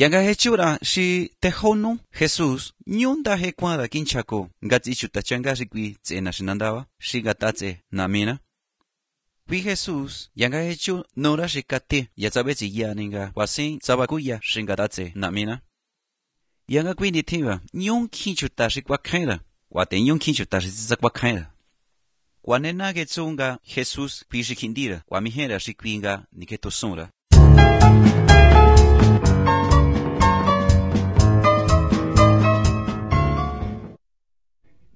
Yang ga hechura si tehonu Jesus nyunda he kwada kinchako ngati chuta changa sikwi tsena sinandawa sigatatse namina. Vi Jesus yang ga hechu nora sikate yatsabetsi yaninga wasin sabakuya singatatse namina. Yang ga kwini tiwa nyong kinchuta sikwa kaira wate nyong kinchuta sikwa kaira. Kwanena getsunga Jesus pishikindira kwa mihera sikwinga niketosura.